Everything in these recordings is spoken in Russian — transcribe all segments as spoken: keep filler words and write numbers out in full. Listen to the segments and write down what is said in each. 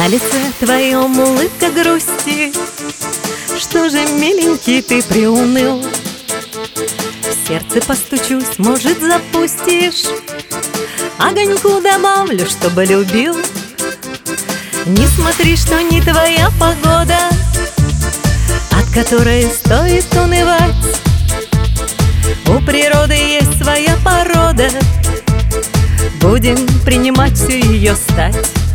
На лице твоем улыбка грусти. Что же, миленький, ты приуныл? В сердце постучусь, может, запустишь. Огоньку добавлю, чтобы любил. Не смотри, что не твоя погода, от которой стоит унывать. У природы есть своя порода, будем принимать всю ее стать.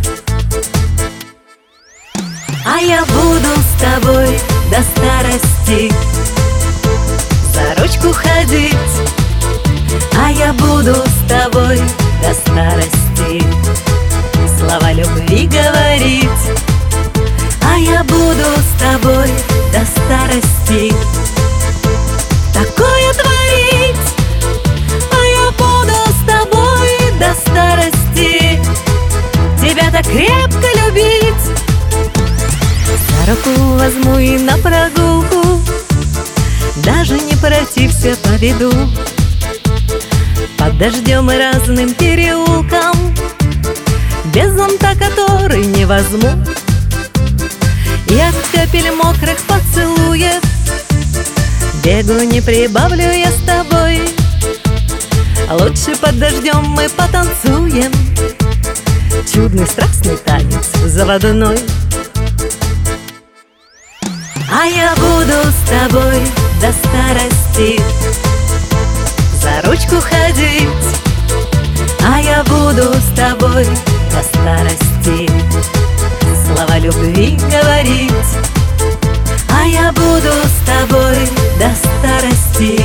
А я буду с тобой до старости за ручку ходить. А я буду с тобой до старости слова любви говорить. А я буду с тобой до старости такое творить. А я буду с тобой до старости тебя так крепко любить. За руку возьму и на прогулку, даже не протився поведу. Под дождем и разным переулкам, без зонта который не возьму. И от капель мокрых поцелуев бегу не прибавлю я с тобой. Лучше под дождем мы потанцуем чудный страстный танец заводной. А я буду с тобой до старости за ручку ходить. А я буду с тобой до старости слова любви говорить. А я буду с тобой до старости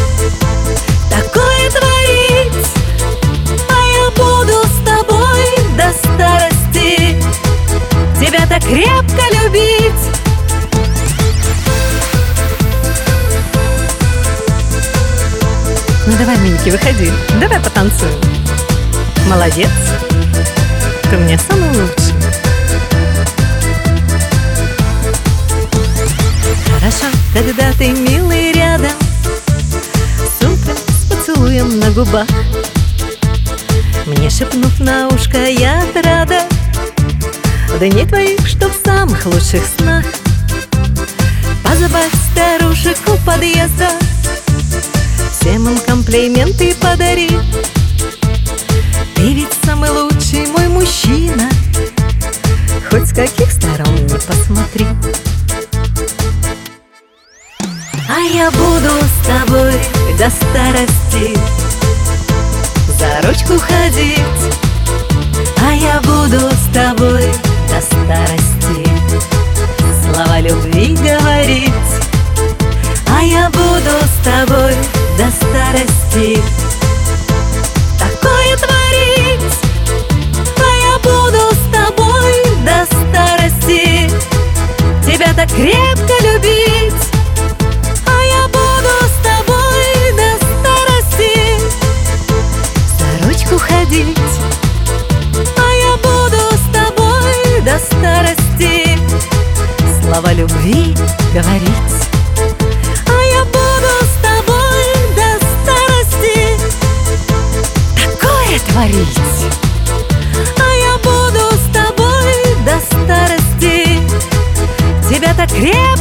такое творить. А я буду с тобой до старости тебя так крепко любить. Ну давай, Миньки, выходи, давай потанцуем. Молодец, ты у меня самый лучший. Хорошо, когда ты, милый, рядом, с утром с поцелуем на губах, мне шепнув на ушко, я рада дней твоих, что в самых лучших снах. Позабавь старушек у подъезда, всем им комплименты подари. Ты ведь самый лучший мой мужчина, хоть с каких сторон не посмотри. А я буду с тобой до старости за ручку ходить. А я буду с тобой до старости слова любви говорить. А я буду с тобой до старости такое творить. А я буду с тобой до старости тебя так крепко любить. А я буду с тобой до старости за ручку ходить. А я буду с тобой до старости слова любви говорить. А я буду с тобой до старости такое творить. А я буду с тобой до старости тебя так крепко